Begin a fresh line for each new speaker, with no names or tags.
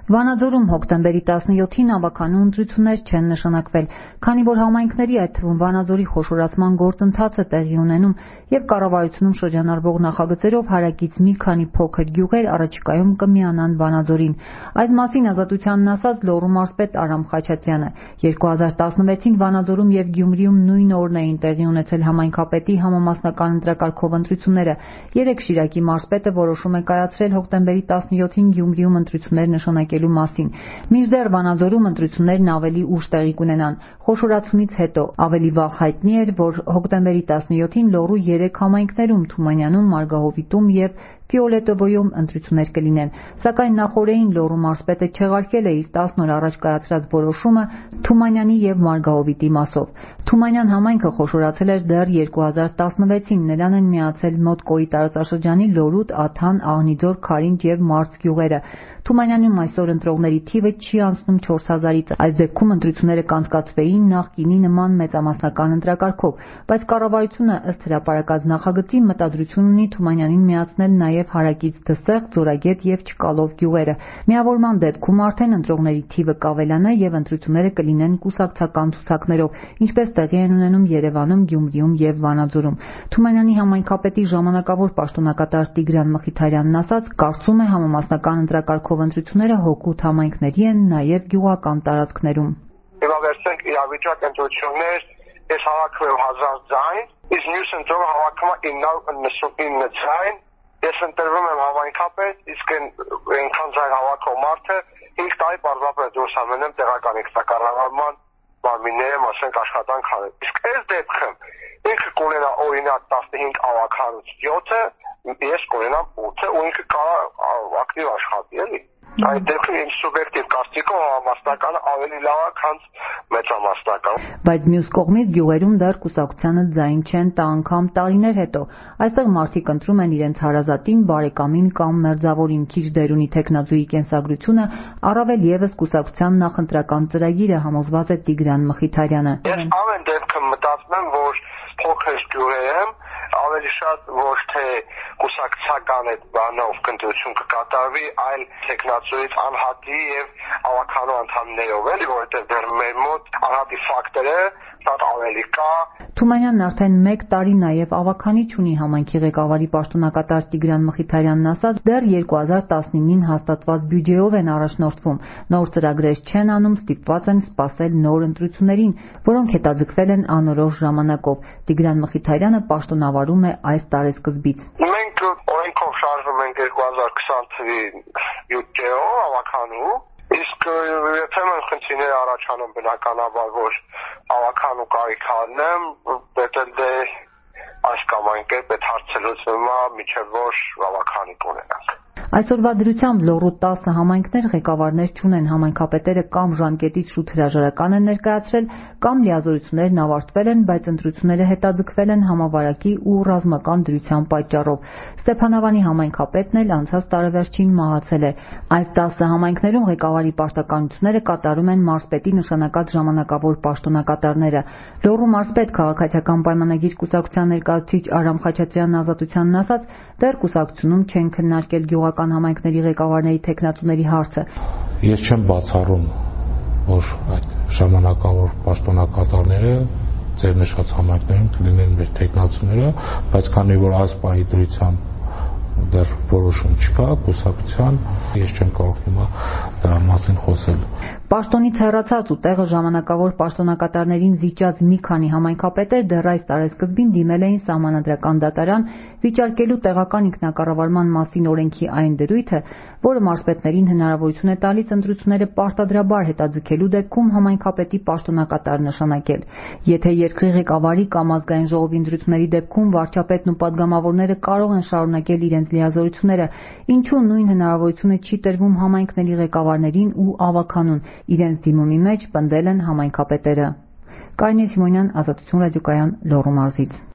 Վանաձորում հոկտեմբերի 17-ին ավականու ընտրություններ չեն նշանակվել, քանի որ համայնքների, այդ թվում Վանաձորի խոշորացման գործընթացը տեղի ունենում և կառավարությունում շրջանառվող նախագծերով հարակից մի քանի փոքր գյուղեր առաջիկայում կմիանան Վանաձորին։ Այս մասին Ազատությանն ասաց Լոռու մարզպետ Արամ Խաչատրյանը։ 2016-ին Վանաձորում և Գյումրիում նույն օրն էին տեղի ունեցել համայնքապետի համամասնական ընտրակարգով ընտրությունները։ Երեկ Շիրակի մարզպետը որոշում է կայացրել հոկտեմբերի 17-ին Գյումրիում ընտրություններ նշանակելու մասին։ Մինչդեռ Վանաձորում ընտրություններն ավելի ուշ տեղի կունենան։ Խոշորացումից հետո ավելի վաղ հայտնի էր, որ հոկտեմբերի 17-ին Լոռու 3 համայնքներում՝ Թումանյանում, Մարգահովիտում և Ֆիոլետովոյում ընտրություններ կլինեն, սակայն նախօրեին Լոռու մարզպետը չեղարկել է իր 10 օր առաջ կայացրած որոշումը Թումանյանի և Մարգահովիտի մասով։ Թումանյան համայնքը խոշորացել էր դեռ 2016-ին, նրան են միացել մոտ Կորի տարածաշրջանի Լորուտ, Աթան, Աղնիձոր, Քարինջ և Մարզ գյուղերը։ Թումանյանում այսօր ընտրողների թիվը չի անցնում 4000-ից, այս դեպքում ընտրությունները կանցկացվեին նախկինի նման մեծամասնական ընտրակարգով, բայց կառավարությունը ըստ հրապարակած նախագծի մտադրություն ունի Թումանյանին միացնել նաև հարակից Դսեղ, Ձորագետ և Չկալով գյուղերը։ Միավորման դեպքում արդեն ընտրողների թիվը կավելանա և ընտրությունները կլինեն կուսակցական ցուցակներով, ինչպես տեղի են ունենում Երևանում, Գյումրիում և Վանաձորում։ Թումանյանի համայնքապետի ժամանակավոր պաշտոնակատար Տիգրան Մխիթարյանն ասաց, կարծում է համամասնական ընտրակարգով ընտրությունները հօգուտ համայնքների են նաև գյուղական տարածքներում։
Հիմա վերցնենք իրավիճակ ընտրություններ, ես հավաքում եմ 1000 ձայն, իսկ մյուս ընտրողը հավաքում է 999 ձայն, ես ընտրվում եմ համայնքապետ, իսկ այնքան ձայն հավաքող մարդը 5 տարի պարզապես դուրս ամենեմ տեղական ինքնակառավարման մարմինները, ասենք աշխատանք անել։ Իսկ այս դեպքում ինքը կունենա օրինակ 15 ավականուց 7-ը, ես կունենամ 8-ը ու ինքը կարող ակտիվ աշխատի, էլի։ Այդ դեպքում իմ սուբյեկտիվ կարծիքով համամասնականը ավելի լավ է, քան մեծամասնականը։
Բայց մյուս կողմից գյուղերում դեռ կուսակցությանը ձայն չեն տա անգամ տարիներ հետո։ Այստեղ մարդիկ ընտրում են իրենց հարազատին, բարեկամին կամ մերձավորին, քիչ դեր ունի թեկնածուի կենսագրությունը, առավել ևս կուսակցության նախընտրական ծրագիրը, համոզված է Տիգրան Մխիթարյանը։
Ես ամեն դեպքում մտածում եմ, որ փոքր գյուղեր եմ, ավելի շատ ոչ թե կուսակցական այդ բանով կընտրություն կկատարվի, այլ տեխնացուից անհատի եւ ավականու անդամներով, էլի, որովհետեւ դեռ մեր մոտ անհատի ֆակտորը շատ ավելի կա։
Թումանյանն արդեն 1 տարի նաև ավականի չունի, համայնքի ղեկավարի պաշտոնակատար Տիգրան Մխիթարյանն ասաց, դեռ 2019-ին հաստատված բյուջեով են առաջնորդվում, նոր ծրագրեր չեն անում, ստիպված են սպասել նոր ընտրություններին, որոնք հետաձգվել են անորոշ ժամանակով։ Տիգրան Մխիթարյանը պաշտոնավարում է այս տարեսկզբից։
Մենք օրենքով շարժվում ենք 2020 թվականի բյուջեով ավականու, իսկ երբեմն խնդիրներ առաջանում բնականաբար, որ ավականու կարիք անեմ, դե այս կամ այն կերպ այդ հարցը լուծվում է, մինչև որ ավականի կունենանք։
Այսօրվա դրությամբ Լոռու 10 համայնքներ ղեկավարներ չունեն, համայնքապետերը կամ ժամկետից շուտ հրաժարական են ներկայացրել, կամ լիազորություններն ավարտվել են, բայց ընտրությունները հետաձգվել են համավարակի ու ռազմական դրության պատճառով։ Ստեփանավանի համայնքապետն էլ անցած տարեվերջին մահացել է։ Այս 10 համայնքներում ղեկավարի պաշտականությունները կատարում են մարզպետի նշանակած ժամանակավոր պաշտոնակատարները։ Լոռու մարզպետ քաղաքացիական պայմանագիր կուսակցության ներկայացուցիչ Արամ Խաչատրյանն Ազատությանն ասաց, դեռ կուսակցությունում չեն քննարկել գյուղական համայնքների ղեկավարների թեկնածուների հարցը։
Ես չեմ բացառում, որ այդ ժամանակավոր պաշտոնակատարները ձեր նշած համայնքներում կլինեն մեր թեկնածուները, բայց քանի որ այս պահի դրությամբ դեռ որոշում չկա կուսակցության, ես չեմ կարող հիմա դրա մասին խոսել։
Պաշտոնից հեռացած ու տեղը ժամանակավոր պաշտոնակատարներին զիջած մի քանի համայնքապետեր դեռ այս տարեսկզբին դիմել էին Սահմանադրական դատարան վիճարկելու տեղական ինքնակառավարման մասին օրենքի այն դրույթը, որը մարզպետներին հնարավորություն է տալիս ընտրությունները պարտադրաբար հետաձգելու դեպքում համայնքապետի պաշտոնակատար նշանակել։ Եթե երկրի ղեկավարի կամ ազգային ժողովի ընտրությունների դեպքում վարչապետն ու падգամավորները կարող են շարունակել իրենց լիազորությունները, ինչու նույն հնարավորությունը չի տրվում համայնքների ղեկավարներին ու ավականուն, իրենց դիմումի մեջ պնդել են համայնքապետերը։ Կարինե Սիմոնյան, Ազատություն ռադիոկայան, Լոռու մարզից։